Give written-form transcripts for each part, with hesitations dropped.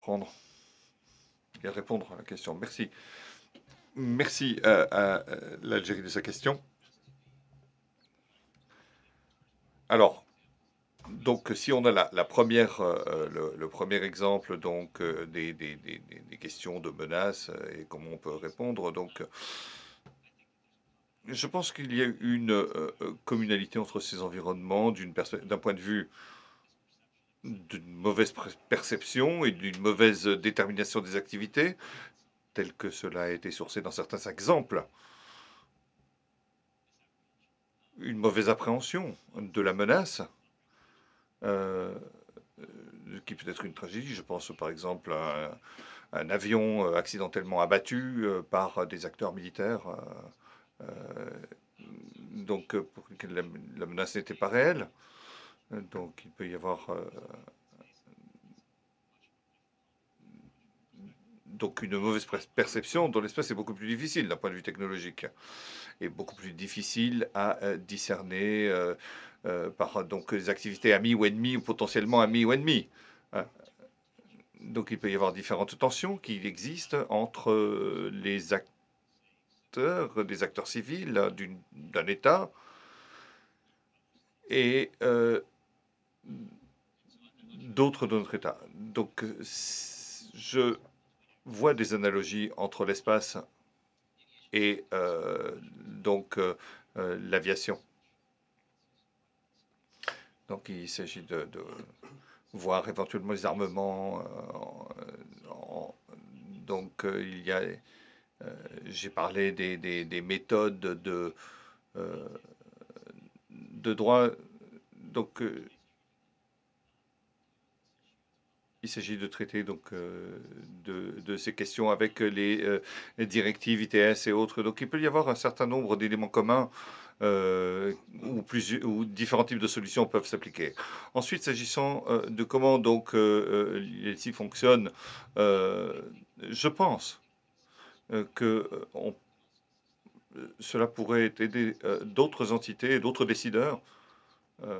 Prendre et répondre à la question. Merci. Merci à l'Algérie de sa question. Alors, donc, si on a la première, le premier exemple donc des questions de menaces et comment on peut répondre, donc je pense qu'il y a une communalité entre ces environnements d'un point de vue d'une mauvaise perception et d'une mauvaise détermination des activités, tel que cela a été sourcé dans certains exemples, une mauvaise appréhension de la menace, euh, qui peut être une tragédie. Je pense par exemple à un avion accidentellement abattu par des acteurs militaires, donc pour lesquels la menace n'était pas réelle. Donc il peut y avoir donc une mauvaise perception dont l'espace est beaucoup plus difficile d'un point de vue technologique et beaucoup plus difficile à discerner par donc les activités amies ou ennemies ou potentiellement amies ou ennemies. Hein. Donc il peut y avoir différentes tensions qui existent entre des acteurs civils d'un État et d'autres de notre État. Donc je vois des analogies entre l'espace et donc l'aviation. Donc il s'agit de voir éventuellement les armements. Donc il y a, j'ai parlé des méthodes euh, de droit. Donc il s'agit de traiter donc de ces questions avec les directives ITS et autres. Donc il peut y avoir un certain nombre d'éléments communs où différents types de solutions peuvent s'appliquer. Ensuite, s'agissant de comment donc l'ILC fonctionne, je pense que cela pourrait aider d'autres entités, d'autres décideurs, euh,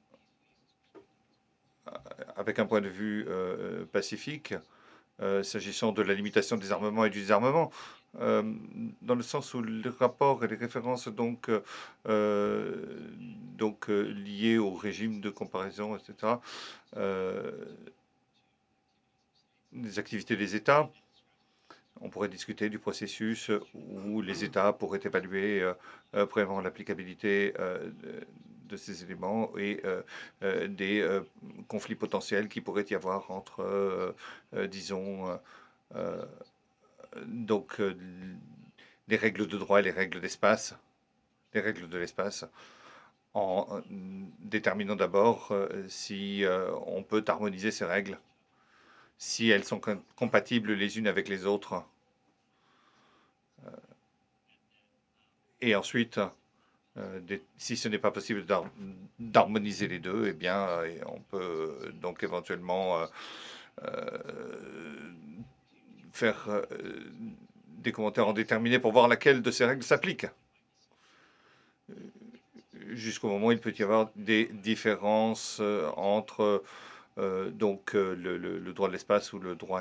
avec un point de vue pacifique, s'agissant de la limitation des armements et du désarmement, euh, dans le sens où les rapports et les références liées au régime de comparaison, etc., euh, des activités des États. On pourrait discuter du processus où les États pourraient évaluer vraiment l'applicabilité de ces éléments et des conflits potentiels qui pourraient y avoir entre, disons, euh, donc les règles de droit et les règles d'espace, les règles de l'espace, en déterminant d'abord si on peut harmoniser ces règles, si elles sont compatibles les unes avec les autres, et ensuite, si ce n'est pas possible d'harmoniser les deux, eh bien, on peut donc éventuellement faire des commentaires en déterminé pour voir laquelle de ces règles s'applique. Jusqu'au moment où il peut y avoir des différences entre le droit de l'espace ou le droit